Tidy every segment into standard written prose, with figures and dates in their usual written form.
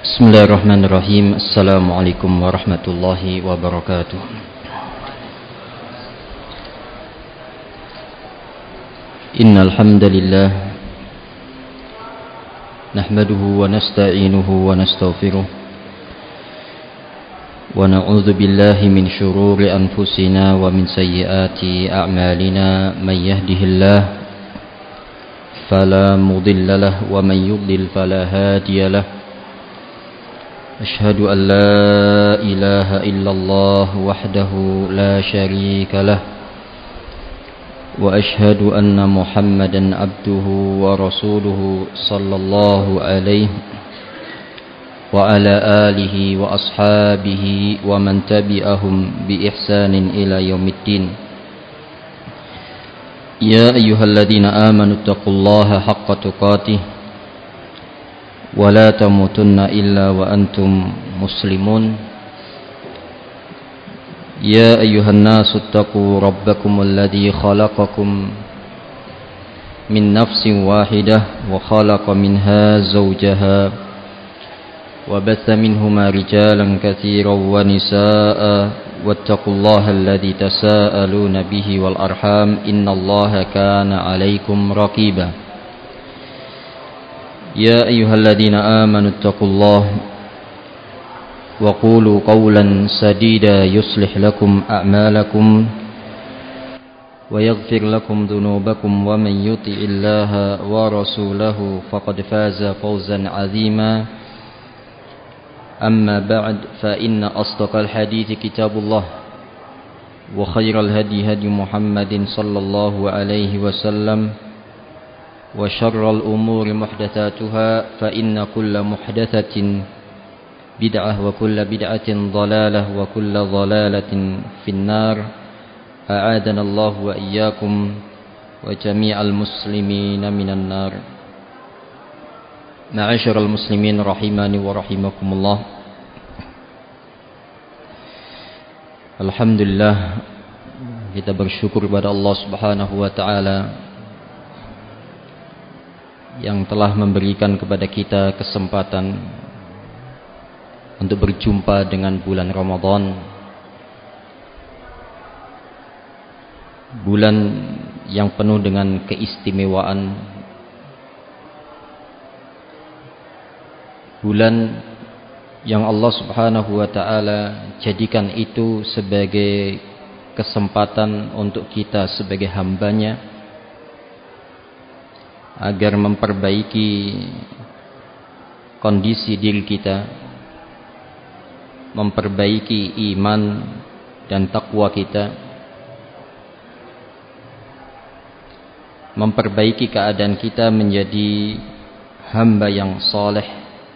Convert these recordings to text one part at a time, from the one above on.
Bismillahirrahmanirrahim. Assalamualaikum warahmatullahi wabarakatuh. Innal hamdalillah nahmaduhu wa nasta'inuhu wa nastaghfiruh wa na'udzu billahi min shururi anfusina wa min sayyiati a'malina. May yahdihillahu fala mudilla lahu wa man yudlil fala hadiya lahu. أشهد أن لا إله إلا الله وحده لا شريك له وأشهد أن محمدا عبده ورسوله صلى الله عليه وعلى آله وأصحابه ومن تبعهم بإحسان إلى يوم الدين. يا أيها الذين آمنوا اتقوا الله حق تقاته ولا تموتن إلا وأنتم مسلمون. يا أيها الناس اتقوا ربكم الذي خلقكم من نفس واحدة وخلق منها زوجها وبث منهما رجالا كثيرا ونساء واتقوا الله الذي تساءلون به والأرحام إن الله كان عليكم رقيبا. يا أيها الذين آمنوا اتقوا الله وقولوا قولا سديدا يصلح لكم أعمالكم ويغفر لكم ذنوبكم ومن يطع الله ورسوله فقد فاز فوزا عظيما. أما بعد فإن أصدق الحديث كتاب الله وخير الهدي هدي محمد صلى الله عليه وسلم وشر الأمور محدثاتها فإن كل محدثة بدعة وكل بدعة ضلالة وكل ضلالة في النار. أعاذنا الله وإياكم وجميع المسلمين من النار. معاشر المسلمين رحمني ورحمكم الله. Alhamdulillah, kita bersyukur kepada Allah Subhanahu wa taala yang telah memberikan kepada kita kesempatan untuk berjumpa dengan bulan Ramadan, bulan yang penuh dengan keistimewaan, bulan yang Allah Subhanahu wa taala jadikan itu sebagai kesempatan untuk kita sebagai hambanya agar memperbaiki kondisi diri kita, memperbaiki iman dan takwa kita, memperbaiki keadaan kita menjadi hamba yang saleh,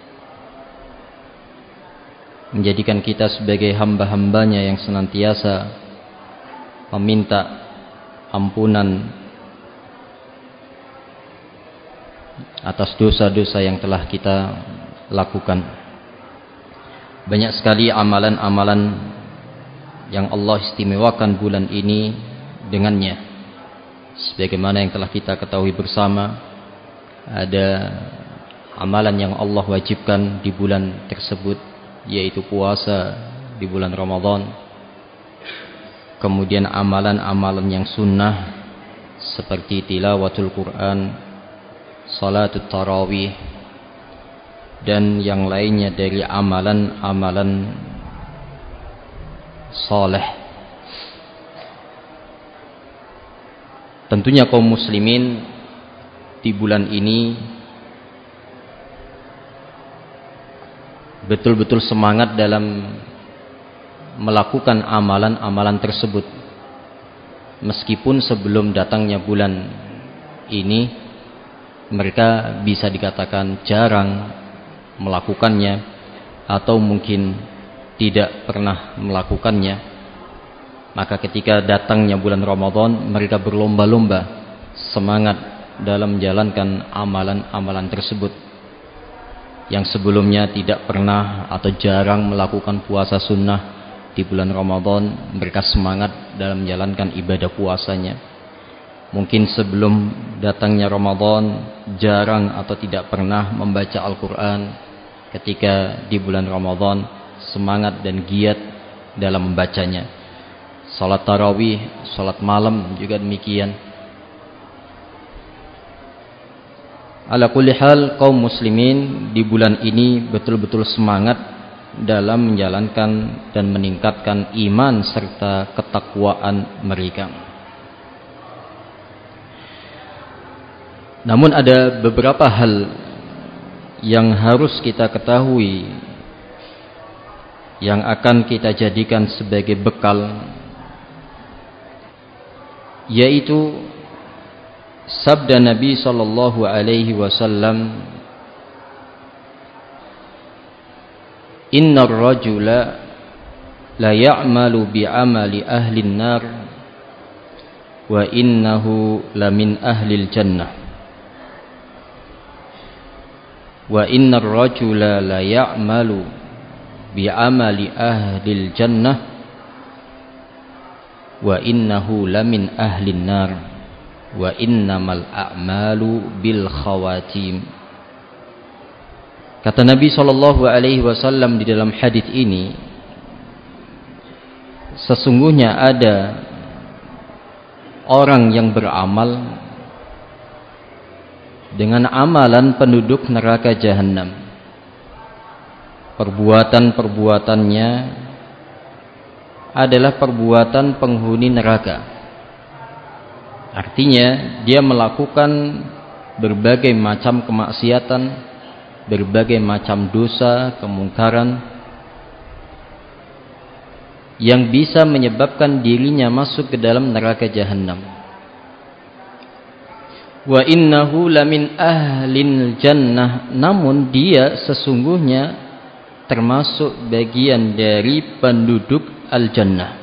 menjadikan kita sebagai hamba-hambanya yang senantiasa meminta ampunan atas dosa-dosa yang telah kita lakukan. Banyak sekali amalan-amalan yang Allah istimewakan bulan ini dengannya. Sebagaimana yang telah kita ketahui bersama, ada amalan yang Allah wajibkan di bulan tersebut, yaitu puasa di bulan Ramadan. Kemudian amalan-amalan yang sunnah seperti tilawatul Quran, salatul tarawih, dan yang lainnya dari amalan-amalan saleh. Tentunya kaum muslimin di bulan ini betul-betul semangat dalam melakukan amalan-amalan tersebut, meskipun sebelum datangnya bulan ini mereka bisa dikatakan jarang melakukannya atau mungkin tidak pernah melakukannya. Maka ketika datangnya bulan Ramadan, mereka berlomba-lomba semangat dalam menjalankan amalan-amalan tersebut. Yang sebelumnya tidak pernah atau jarang melakukan puasa sunnah, di bulan Ramadan mereka semangat dalam menjalankan ibadah puasanya. Mungkin sebelum datangnya Ramadan jarang atau tidak pernah membaca Al-Quran, ketika di bulan Ramadan semangat dan giat dalam membacanya. Salat tarawih, salat malam juga demikian. Ala kulli hal, kaum muslimin di bulan ini betul-betul semangat dalam menjalankan dan meningkatkan iman serta ketakwaan mereka. Namun ada beberapa hal yang harus kita ketahui, yang akan kita jadikan sebagai bekal, yaitu sabda Nabi sallallahu alaihi wasallam, innar rajula la ya'malu bi'amali ahli an-nar wa innahu la min ahli al-jannah wa innar rajula la ya'malu bi'amali ahli al-jannah wa innahu la min ahli an-nar wa innamal a'malu bil khawatim. Kata Nabi sallallahu alaihi wasallam di dalam hadis ini, sesungguhnya ada orang yang beramal dengan amalan penduduk neraka jahanam. Perbuatan-perbuatannya adalah perbuatan penghuni neraka. Artinya dia melakukan berbagai macam kemaksiatan, berbagai macam dosa, kemungkaran yang bisa menyebabkan dirinya masuk ke dalam neraka jahanam. Wa innahu lamin ahlil jannah, namun dia sesungguhnya termasuk bagian dari penduduk al-jannah.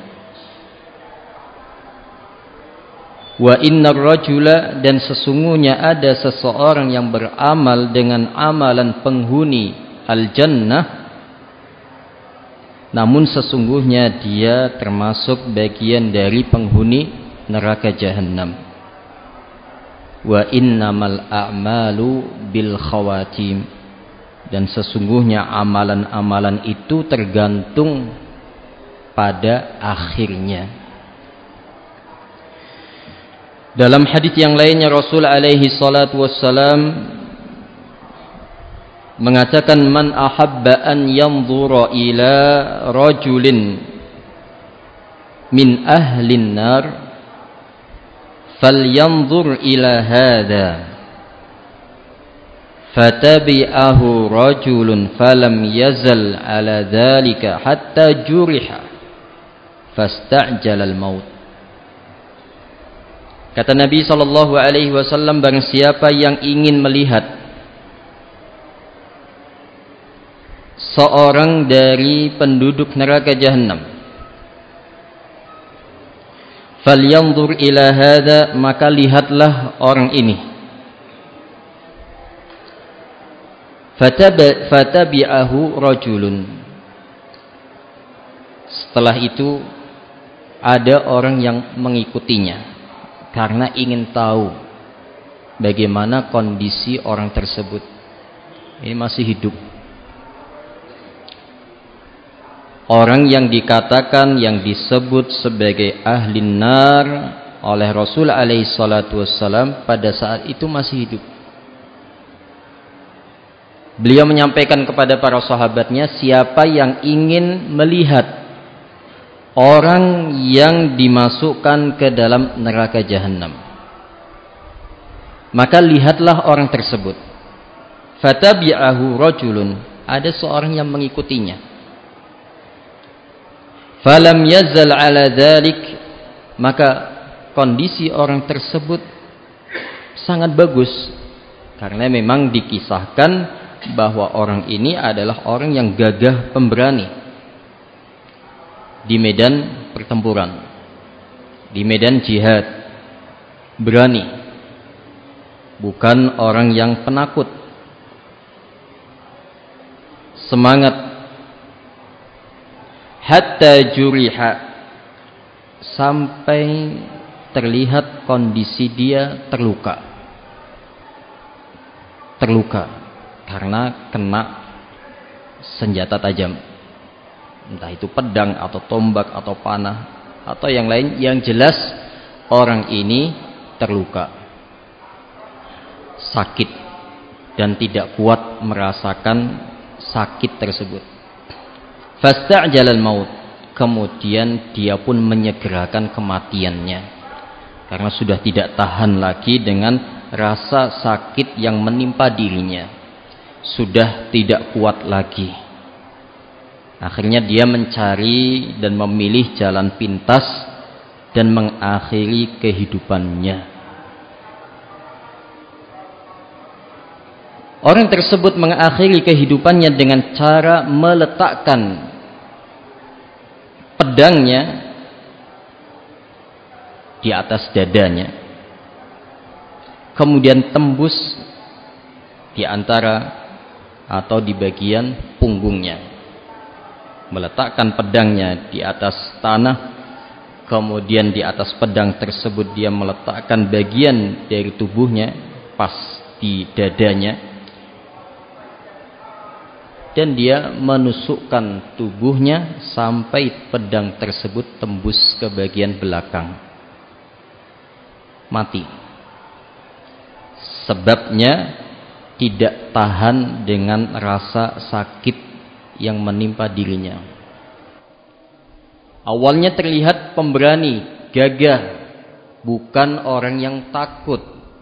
Wa innar rajula, dan sesungguhnya ada seseorang yang beramal dengan amalan penghuni al-jannah, namun sesungguhnya dia termasuk bagian dari penghuni neraka jahanam. Wa innamal a'malu bil khawatim, dan sesungguhnya amalan-amalan itu tergantung pada akhirnya. Dalam hadis yang lainnya Rasul alaihi salatu wassalam mengatakan, man ahabba an yanzura ila rajulin min ahlin nar falyanzur ila hadha fatabi'ahu rajulun falam yazal ala dhalika hatta juriha fasta'jala al-maut. Kata Nabi sallallahu alaihi wasallam, barang siapa yang ingin melihat seorang dari penduduk neraka jahanam, falyanzur ila hadza, maka lihatlah orang ini. Fatabi'ahu rajulun, setelah itu ada orang yang mengikutinya karena ingin tahu bagaimana kondisi orang tersebut. Ini masih hidup. Orang yang dikatakan, yang disebut sebagai ahli nar oleh Rasul alaihi salatu wassalam pada saat itu masih hidup. Beliau menyampaikan kepada para sahabatnya, siapa yang ingin melihat orang yang dimasukkan ke dalam neraka jahanam, maka lihatlah orang tersebut. Fatabi'ahu rajulun, ada seorang yang mengikutinya. Falam yazal ala dzalik, maka kondisi orang tersebut sangat bagus, karena memang dikisahkan bahwa orang ini adalah orang yang gagah pemberani di medan pertempuran, di medan jihad, berani, bukan orang yang penakut, semangat. Hatta juriha, sampai terlihat kondisi dia terluka karena kena senjata tajam, entah itu pedang atau tombak atau panah atau yang lain. Yang jelas orang ini terluka, sakit, dan tidak kuat merasakan sakit tersebut. Fasta'jalal maut, kemudian dia pun menyegerakan kematiannya karena sudah tidak tahan lagi dengan rasa sakit yang menimpa dirinya, sudah tidak kuat lagi. Akhirnya dia mencari dan memilih jalan pintas dan mengakhiri kehidupannya. Orang tersebut mengakhiri kehidupannya dengan cara meletakkan pedangnya di atas dadanya, kemudian tembus di antara atau di bagian punggungnya, meletakkan pedangnya di atas tanah, kemudian di atas pedang tersebut dia meletakkan bagian dari tubuhnya pas di dadanya, dan dia menusukkan tubuhnya sampai pedang tersebut tembus ke bagian belakang. Mati. Sebabnya tidak tahan dengan rasa sakit yang menimpa dirinya. Awalnya terlihat pemberani, gagah, bukan orang yang takut.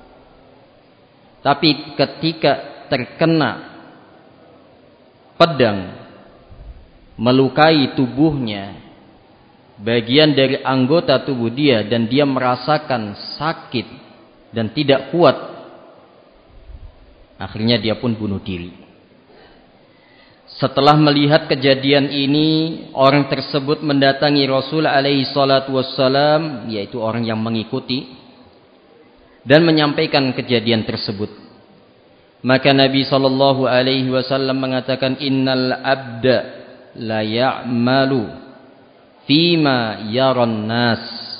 Tapi ketika terkena pedang melukai tubuhnya, bagian dari anggota tubuh dia, dan dia merasakan sakit dan tidak kuat, akhirnya dia pun bunuh diri. Setelah melihat kejadian ini, orang tersebut mendatangi Rasul alaihi salatu wassalam, yaitu orang yang mengikuti, dan menyampaikan kejadian tersebut. Maka Nabi sallallahu alaihi wasallam mengatakan, innal abda la ya'malu fima yaran nas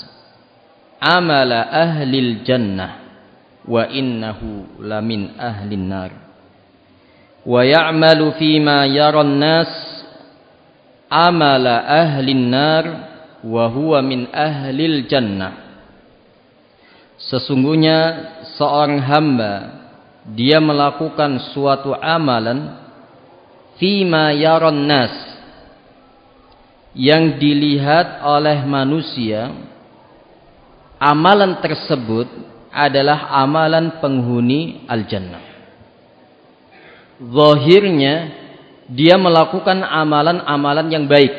amala ahlil jannah wa innahu lamin ahlin nar, wa ya'malu fima yaran nas amala ahlin nar wa huwa min ahlil jannah. Sesungguhnya seorang hamba dia melakukan suatu amalan fima yaran nas, yang dilihat oleh manusia, amalan tersebut adalah amalan penghuni al-jannah. Zahirnya dia melakukan amalan-amalan yang baik,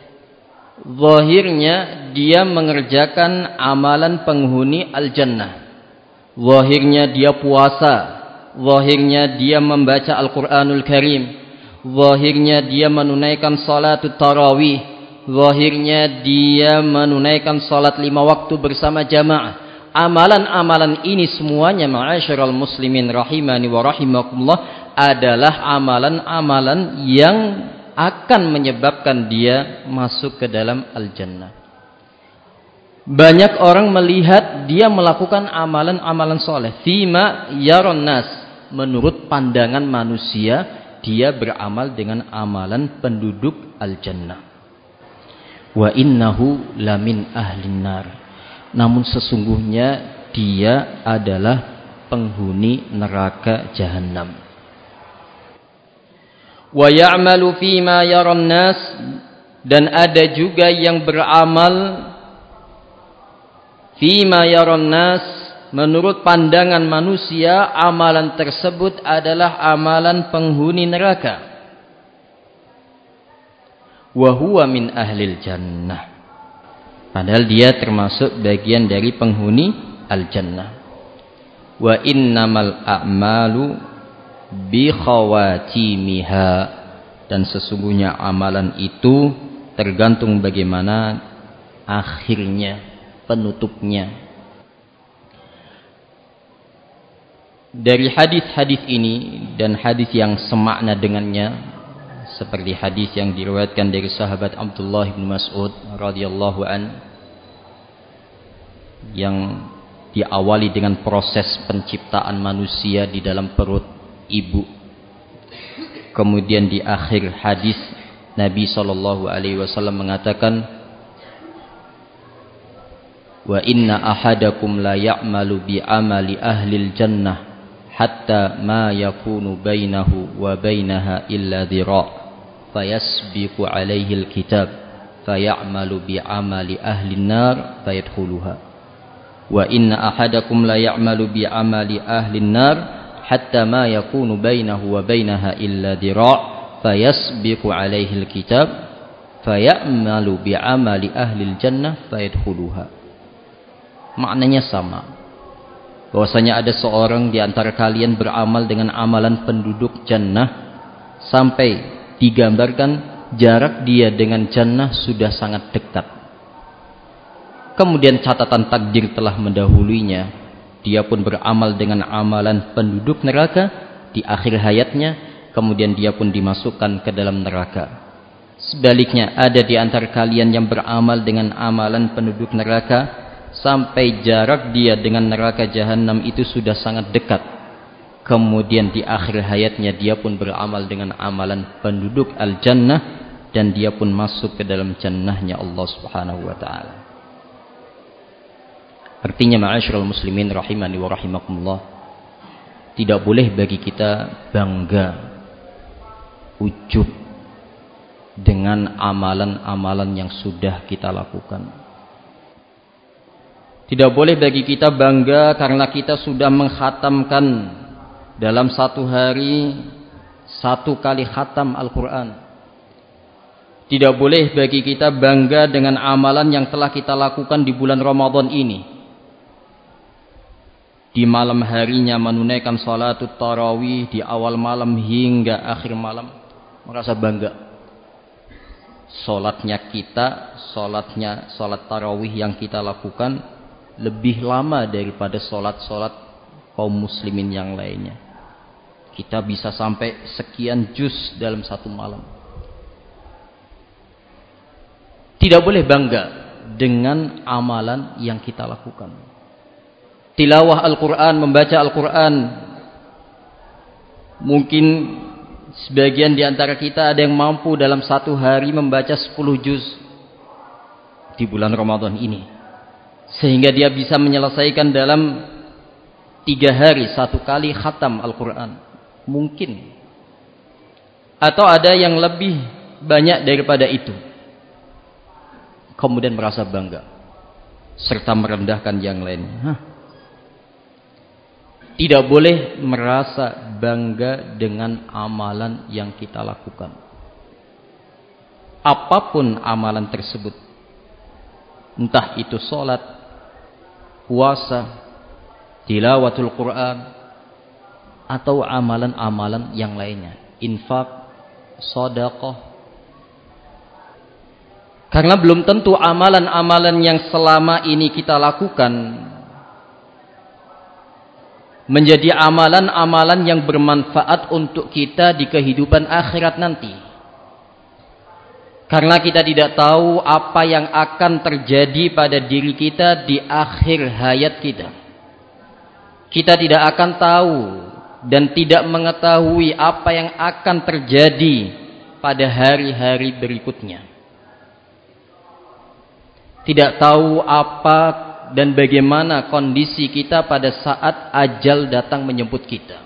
zahirnya dia mengerjakan amalan penghuni al-jannah, zahirnya dia puasa, zahirnya dia membaca Al-Quranul Karim, zahirnya dia menunaikan salatut tarawih, zahirnya dia menunaikan salat 5 waktu bersama jamaah. Amalan-amalan ini semuanya, ma'asyiral muslimin rahimani wa rahimakumullah, adalah amalan-amalan yang akan menyebabkan dia masuk ke dalam al-jannah. Banyak orang melihat dia melakukan amalan-amalan soleh fima yaron nas, menurut pandangan manusia dia beramal dengan amalan penduduk al-jannah. Wa innahu lamin ahlin nar, namun sesungguhnya dia adalah penghuni neraka jahanam. Wa ya'malu fima yaron nas, dan ada juga yang beramal fima yaron nas, menurut pandangan manusia amalan tersebut adalah amalan penghuni neraka. Wa huwa min ahlil jannah, padahal dia termasuk bagian dari penghuni al-jannah. Wa innamal a'malu bi khawatimiha, dan sesungguhnya amalan itu tergantung bagaimana akhirnya, penutupnya. Dari hadis-hadis ini dan hadis yang semakna dengannya, seperti hadis yang diriwayatkan dari sahabat Abdullah bin Mas'ud radhiyallahu an, yang diawali dengan proses penciptaan manusia di dalam perut ibu. Kemudian di akhir hadis Nabi SAW mengatakan, wa inna ahadakum la ya'malu bi amali ahlil jannah hatta ma yakunu bainahu wa bainaha illa dhira' fayasbiqu alaihi alkitab fayamalu bi amali ahli nar fayadkhuluha wa inna ahadakum la ya'malu bi amali ahli nar hatta ma yakunu bainahu wa bainaha illa dhira' fayasbiqu alaihi alkitab fayamalu bi amali ahli aljannah fayadkhuluha. Maknanya sama, bahwasanya ada seorang di antara kalian beramal dengan amalan penduduk jannah sampai digambarkan jarak dia dengan jannah sudah sangat dekat. Kemudian catatan takdir telah mendahuluinya, dia pun beramal dengan amalan penduduk neraka di akhir hayatnya, kemudian dia pun dimasukkan ke dalam neraka. Sebaliknya, ada di antara kalian yang beramal dengan amalan penduduk neraka sampai jarak dia dengan neraka jahanam itu sudah sangat dekat. Kemudian di akhir hayatnya dia pun beramal dengan amalan penduduk al-jannah dan dia pun masuk ke dalam jannahnya Allah Subhanahu wa taala. Artinya ma'asyiral muslimin rahimani wa rahimakumullah, tidak boleh bagi kita bangga, ujub dengan amalan-amalan yang sudah kita lakukan. Tidak boleh bagi kita bangga karena kita sudah menghatamkan dalam satu hari 1 kali khatam Al-Quran. Tidak boleh bagi kita bangga dengan amalan yang telah kita lakukan di bulan Ramadan ini. Di malam harinya menunaikan salatul tarawih di awal malam hingga akhir malam, merasa bangga. Salatnya kita, salat tarawih yang kita lakukan lebih lama daripada salat-salat kaum muslimin yang lainnya. Kita bisa sampai sekian juz dalam satu malam. Tidak boleh bangga dengan amalan yang kita lakukan. Tilawah Al-Quran, membaca Al-Quran. Mungkin sebagian di antara kita ada yang mampu dalam satu hari membaca 10 juz di bulan Ramadan ini, sehingga dia bisa menyelesaikan dalam 3 hari 1 kali khatam Al-Quran. Mungkin. Atau ada yang lebih banyak daripada itu. Kemudian merasa bangga serta merendahkan yang lainnya. Tidak boleh merasa bangga dengan amalan yang kita lakukan. Apapun amalan tersebut, entah itu sholat, puasa, tilawatul Quran, atau amalan-amalan yang lainnya, infak, sedekah. Karena belum tentu amalan-amalan yang selama ini kita lakukan menjadi amalan-amalan yang bermanfaat untuk kita di kehidupan akhirat nanti. Karena kita tidak tahu apa yang akan terjadi pada diri kita di akhir hayat kita. Kita tidak akan tahu dan tidak mengetahui apa yang akan terjadi pada hari-hari berikutnya. Tidak tahu apa dan bagaimana kondisi kita pada saat ajal datang menjemput kita.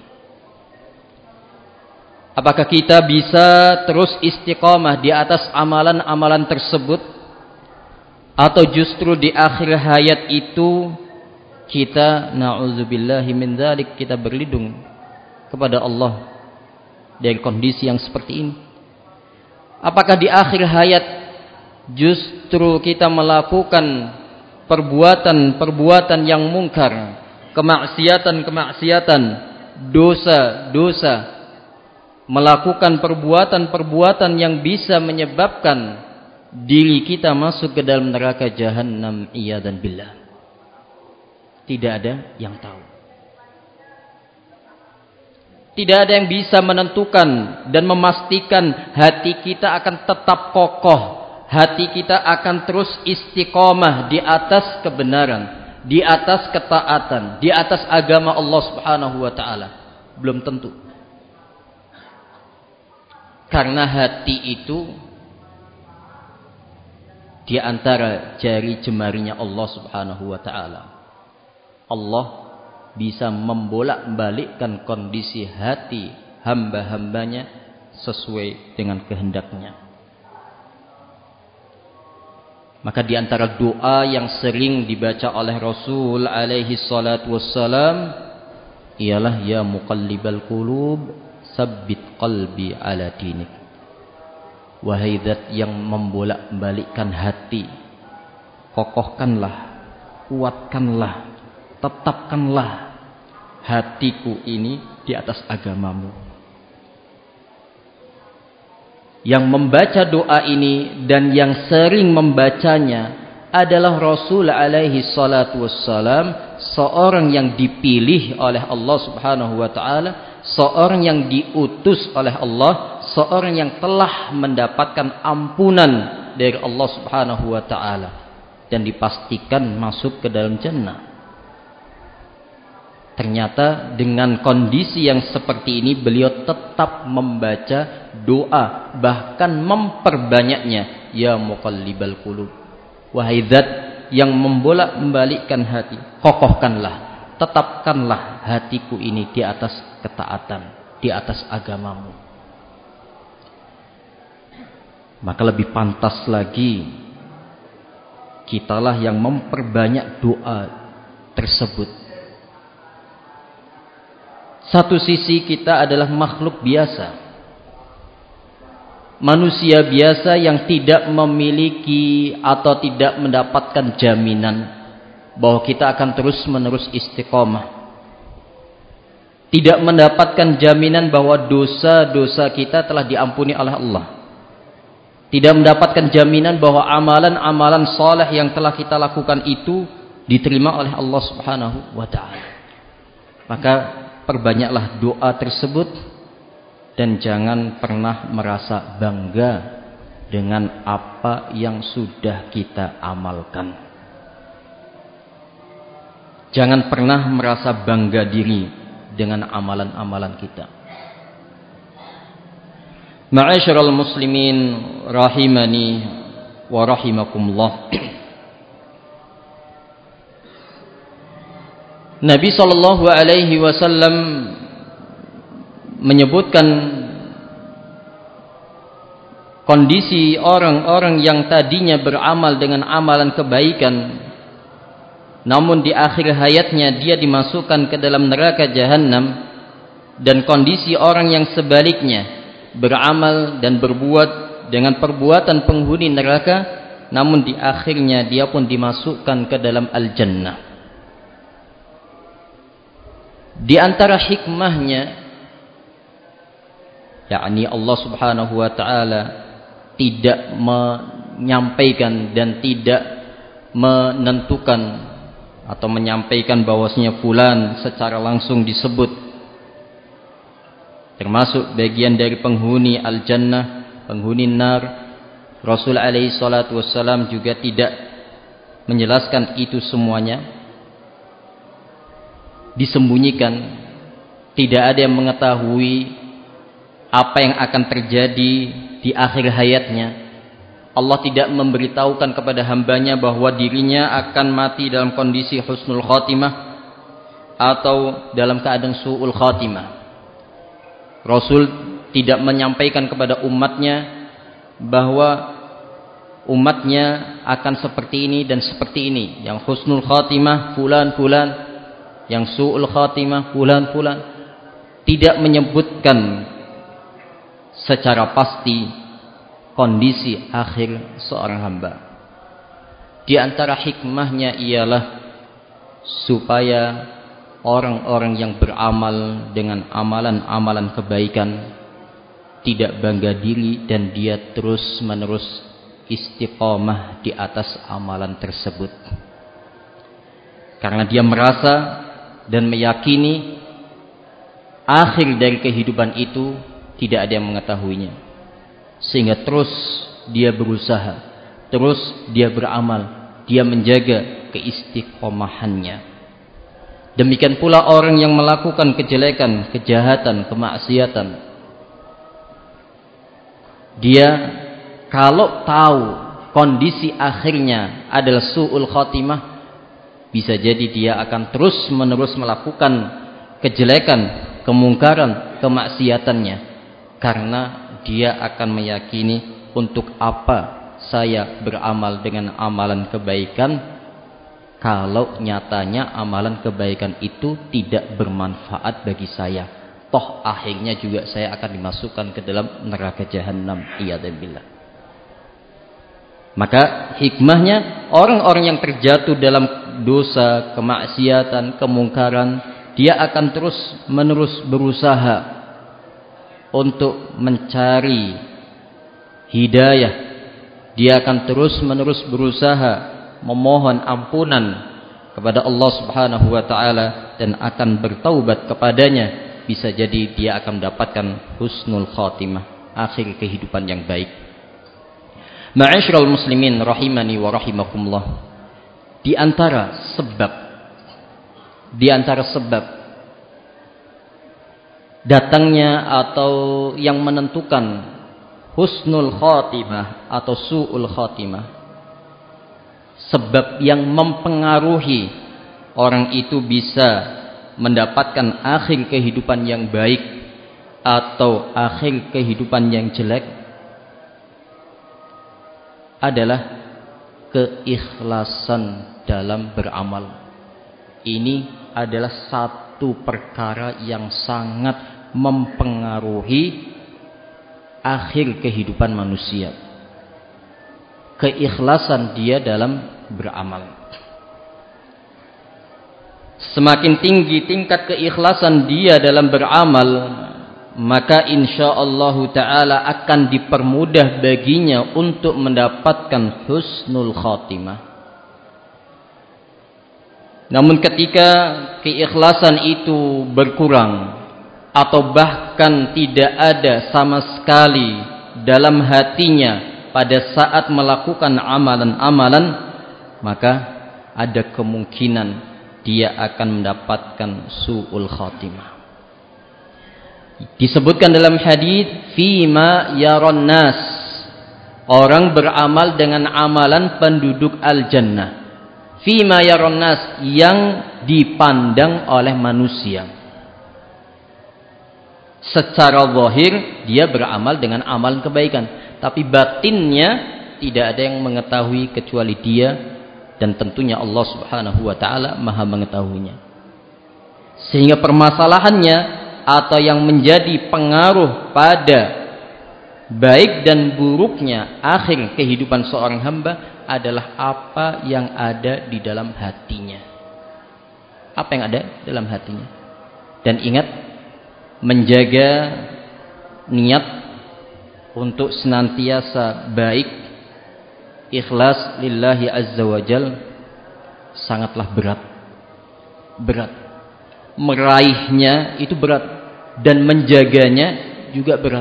Apakah kita bisa terus istiqamah di atas amalan-amalan tersebut, atau justru di akhir hayat itu kita na'udzubillahi min dzalik, kita berlindung kepada Allah dari kondisi yang seperti ini. Apakah di akhir hayat justru kita melakukan perbuatan-perbuatan yang mungkar, kemaksiatan-kemaksiatan, dosa-dosa, melakukan perbuatan-perbuatan yang bisa menyebabkan diri kita masuk ke dalam neraka jahanam, iyadzan billah. Tidak ada yang tahu. Tidak ada yang bisa menentukan dan memastikan hati kita akan tetap kokoh, hati kita akan terus istiqomah di atas kebenaran, di atas ketaatan, di atas agama Allah Subhanahu wa taala. Belum tentu. Karena hati itu di antara jari jemarinya Allah Subhanahu wa taala. Allah bisa membolak-balikkan kondisi hati hamba-hambanya sesuai dengan kehendaknya. Maka di antara doa yang sering dibaca oleh Rasul alaihi salatu wassalam ialah ya muqallibal qulub sabbit qalbi ala dinik. Wahai zat yang membolak-balikkan hati, kokohkanlah, kuatkanlah, tetapkanlah hatiku ini di atas agamamu. Yang membaca doa ini dan yang sering membacanya adalah Rasul alaihi salatu wassalam, seorang yang dipilih oleh Allah Subhanahu wa taala, seorang yang diutus oleh Allah, seorang yang telah mendapatkan ampunan dari Allah Subhanahu wa taala dan dipastikan masuk ke dalam jannah. Ternyata dengan kondisi yang seperti ini beliau tetap membaca doa, bahkan memperbanyaknya, ya muqallibal qulub, wahai zat yang membolak-balikkan hati, kokohkanlah, tetapkanlah hatiku ini di atas ketaatan, di atas agamamu. Maka lebih pantas lagi kitalah yang memperbanyak doa tersebut. Satu sisi kita adalah makhluk biasa, manusia biasa yang tidak memiliki atau tidak mendapatkan jaminan bahwa kita akan terus-menerus istiqomah, tidak mendapatkan jaminan bahwa dosa-dosa kita telah diampuni oleh Allah, tidak mendapatkan jaminan bahwa amalan-amalan saleh yang telah kita lakukan itu diterima oleh Allah Subhanahu wa taala. Maka perbanyaklah doa tersebut dan jangan pernah merasa bangga dengan apa yang sudah kita amalkan. Jangan pernah merasa bangga diri dengan amalan-amalan kita. Ma'asyiral muslimin rahimani wa rahimakumullah. Nabi sallallahu alaihi wasallam menyebutkan kondisi orang-orang yang tadinya beramal dengan amalan kebaikan, namun di akhir hayatnya dia dimasukkan ke dalam neraka jahanam, dan kondisi orang yang sebaliknya beramal dan berbuat dengan perbuatan penghuni neraka, namun di akhirnya dia pun dimasukkan ke dalam al-jannah. Di antara hikmahnya, yakni Allah Subhanahu wa taala tidak menyampaikan dan tidak menentukan atau menyampaikan bahwasanya fulan secara langsung disebut termasuk bagian dari penghuni al-jannah, penghuni nar. Rasul alaihi salatu wassalam juga tidak menjelaskan itu semuanya, disembunyikan. Tidak ada yang mengetahui apa yang akan terjadi di akhir hayatnya. Allah tidak memberitahukan kepada hambanya bahwa dirinya akan mati dalam kondisi husnul khatimah atau dalam keadaan su'ul khatimah. Rasul tidak menyampaikan kepada umatnya bahwa umatnya akan seperti ini dan seperti ini. Yang husnul khatimah fulan-fulan, yang su'ul khatimah fulan-fulan. Tidak menyebutkan secara pasti kondisi akhir seorang hamba. Di antara hikmahnya ialah supaya orang-orang yang beramal dengan amalan-amalan kebaikan tidak bangga diri dan dia terus-menerus istiqomah di atas amalan tersebut. Karena dia merasa dan meyakini akhir dari kehidupan itu tidak ada yang mengetahuinya, sehingga terus dia berusaha, terus dia beramal, dia menjaga keistiqomahannya. Demikian pula orang yang melakukan kejelekan, kejahatan, kemaksiatan, Dia kalau tahu kondisi akhirnya adalah su'ul khotimah, bisa jadi dia akan terus menerus melakukan kejelekan, kemungkaran, kemaksiatannya, karena dia akan meyakini, untuk apa saya beramal dengan amalan kebaikan kalau nyatanya amalan kebaikan itu tidak bermanfaat bagi saya, toh akhirnya juga saya akan dimasukkan ke dalam neraka jahanam, iyadzubillah. Maka hikmahnya, orang-orang yang terjatuh dalam dosa, kemaksiatan, kemungkaran, dia akan terus menerus berusaha untuk mencari hidayah. Dia akan terus menerus berusaha memohon ampunan kepada Allah Subhanahu wa taala dan akan bertaubat kepadanya. Bisa jadi dia akan mendapatkan husnul khatimah, akhir kehidupan yang baik. Ma'asyiral muslimin rahimani wa rahimakumullah, di antara sebab datangnya atau yang menentukan husnul khatimah atau su'ul khatimah, sebab yang mempengaruhi orang itu bisa mendapatkan akhir kehidupan yang baik atau akhir kehidupan yang jelek adalah keikhlasan dalam beramal. Ini adalah satu perkara yang sangat mempengaruhi akhir kehidupan manusia. Keikhlasan dia dalam beramal. Semakin tinggi tingkat keikhlasan dia dalam beramal, maka insyaallah ta'ala akan dipermudah baginya untuk mendapatkan husnul khatimah. Namun ketika keikhlasan itu berkurang atau bahkan tidak ada sama sekali dalam hatinya pada saat melakukan amalan-amalan, maka ada kemungkinan dia akan mendapatkan su'ul khatimah. Disebutkan dalam hadis, fima yaron nas, orang beramal dengan amalan penduduk al-jannah. Fima yaron nas, yang dipandang oleh manusia. Secara zahir dia beramal dengan amalan kebaikan, tapi batinnya tidak ada yang mengetahui kecuali dia, dan tentunya Allah Subhanahu wa taala Maha mengetahuinya. Sehingga permasalahannya atau yang menjadi pengaruh pada baik dan buruknya akhir kehidupan seorang hamba adalah apa yang ada di dalam hatinya. Apa yang ada dalam hatinya. Dan ingat, menjaga niat untuk senantiasa baik, ikhlas lillahi azza wa jal, sangatlah berat. Meraihnya itu berat, dan menjaganya juga berat.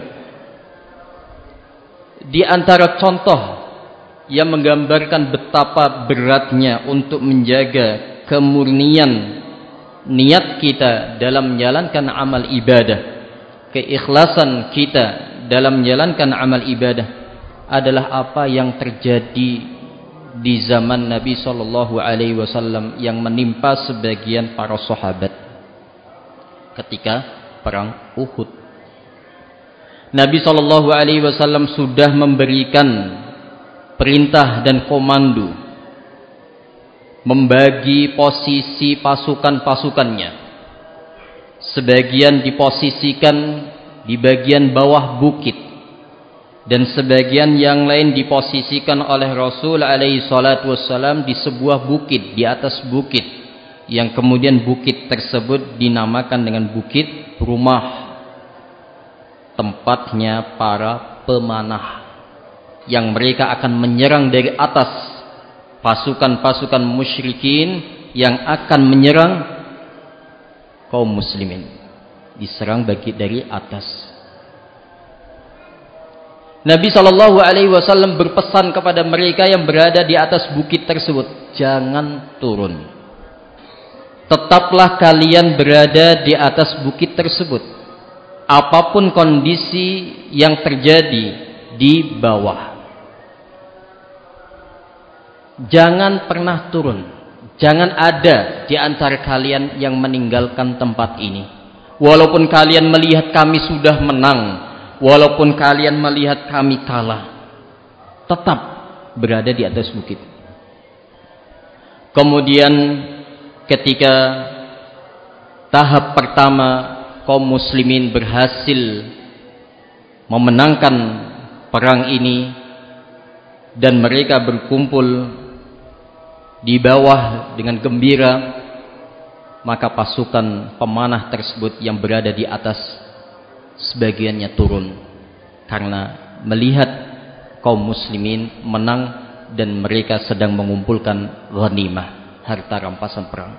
Di antara contoh yang menggambarkan betapa beratnya untuk menjaga kemurnian niat kita dalam menjalankan amal ibadah, keikhlasan kita dalam menjalankan amal ibadah, adalah apa yang terjadi di zaman Nabi sallallahu alaihi wasallam yang menimpa sebagian para sahabat ketika perang Uhud. Nabi sallallahu alaihi wasallam sudah memberikan perintah dan komando membagi posisi pasukan-pasukannya. Sebagian diposisikan di bagian bawah bukit, dan sebagian yang lain diposisikan oleh Rasul alaihi salatu wassalam di sebuah bukit, di atas bukit, yang kemudian bukit tersebut dinamakan dengan bukit rumah, tempatnya para pemanah yang mereka akan menyerang dari atas pasukan-pasukan musyrikin yang akan menyerang kaum muslimin, diserang dari atas. Nabi sallallahu alaihi wasallam berpesan kepada mereka yang berada di atas bukit tersebut, jangan turun. Tetaplah kalian berada di atas bukit tersebut. Apapun kondisi yang terjadi di bawah. Jangan pernah turun. Jangan ada di antara kalian yang meninggalkan tempat ini. Walaupun kalian melihat kami sudah menang, walaupun kalian melihat kami kalah, tetap berada di atas bukit. Kemudian ketika tahap pertama kaum muslimin berhasil memenangkan perang ini dan mereka berkumpul di bawah dengan gembira, maka pasukan pemanah tersebut yang berada di atas sebagiannya turun karena melihat kaum muslimin menang dan mereka sedang mengumpulkan ghanimah, harta rampasan perang.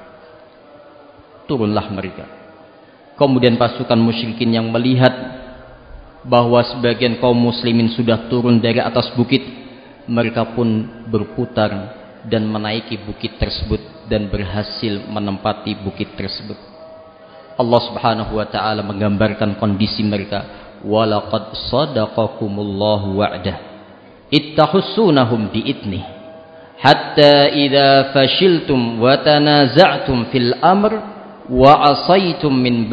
Turunlah mereka. Kemudian pasukan musyrikin yang melihat bahwa sebagian kaum muslimin sudah turun dari atas bukit, mereka pun berputar dan menaiki bukit tersebut dan berhasil menempati bukit tersebut. Allah Subhanahu wa taala menggambarkan kondisi mereka, walaqad sadaqakumullahu wa'dah ittahussunahum bi'idnih hatta idza fashiltum wa tanaza'tum fil amr wa asaitum min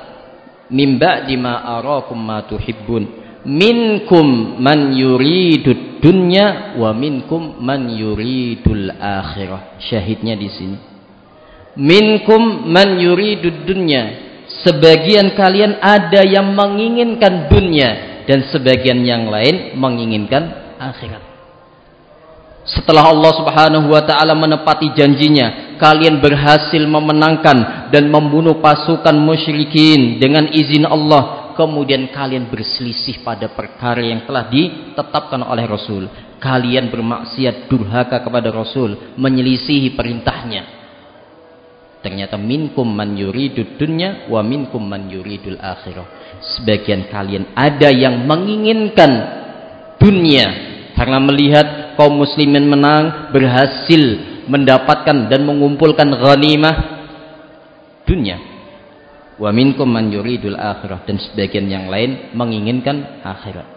ba'di ma arakum ma tuhibbun minkum man yuridud dunya wa minkum man yuridul akhirah. Syahidnya di sini, minkum man yuridud dunya, sebagian kalian ada yang menginginkan dunia dan sebagian yang lain menginginkan akhirat. Setelah Allah Subhanahu wa taala menepati janjinya, kalian berhasil memenangkan dan membunuh pasukan musyrikin dengan izin Allah. Kemudian kalian berselisih pada perkara yang telah ditetapkan oleh Rasul. Kalian bermaksiat durhaka kepada Rasul, menyelisihi perintahnya. Ternyata minkum man yuridud dunya wa minkum man yuridul akhirah. Sebagian kalian ada yang menginginkan dunia karena melihat kaum muslimin menang, berhasil mendapatkan dan mengumpulkan ghanimah dunia. Wa minkum man yuridul akhirah, dan sebagian yang lain menginginkan akhirat.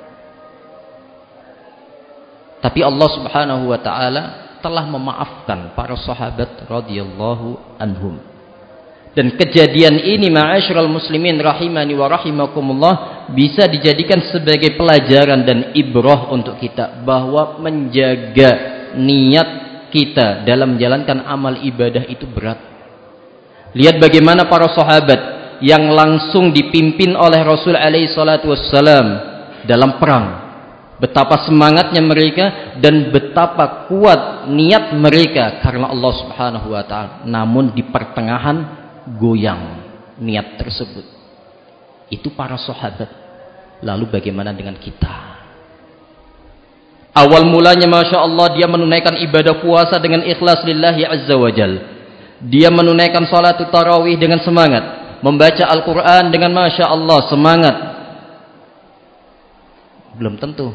Tapi Allah Subhanahu wa taala telah memaafkan para sahabat radhiyallahu anhum. Dan kejadian ini ma'asyiral muslimin rahimani wa rahimakumullah bisa dijadikan sebagai pelajaran dan ibrah untuk kita bahwa menjaga niat kita dalam menjalankan amal ibadah itu berat. Lihat bagaimana para sahabat yang langsung dipimpin oleh Rasul alaihi salatu wassalam dalam perang, betapa semangatnya mereka dan betapa kuat niat mereka karena Allah Subhanahu wa taala. Namun di pertengahan goyang niat tersebut. Itu para sahabat. Lalu bagaimana dengan kita? Awal mulanya Masya Allah dia menunaikan ibadah puasa dengan ikhlas lillahi azza wa jal. Dia menunaikan salat tarawih dengan semangat, membaca Al-Quran dengan Masya Allah semangat. Belum tentu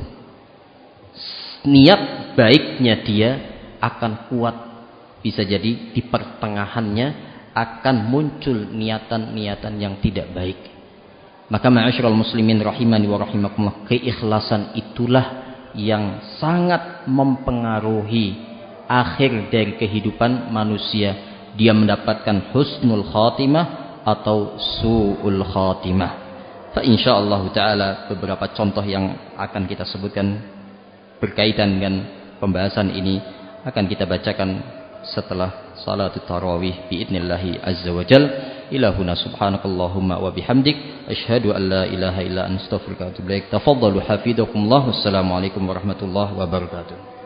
niat baiknya dia akan kuat. Bisa jadi di pertengahannya akan muncul niatan-niatan yang tidak baik. Maka ma'asyiral muslimin rahimani wa rahimakumullah, keikhlasan itulah yang sangat mempengaruhi akhir dari kehidupan manusia. Dia mendapatkan husnul khatimah atau su'ul khatimah. Fa insyaallah taala beberapa contoh yang akan kita sebutkan berkaitan dengan pembahasan ini akan kita bacakan setelah salat tarawih biidznillah azza wa jal. Ilahuna subhanakallahumma wa bihamdik asyhadu an la ilaha illa anta astaghfiruka wa atubu ilaik. Tafaddalu hafizakumullah. Wassalamualaikum warahmatullahi wabarakatuh.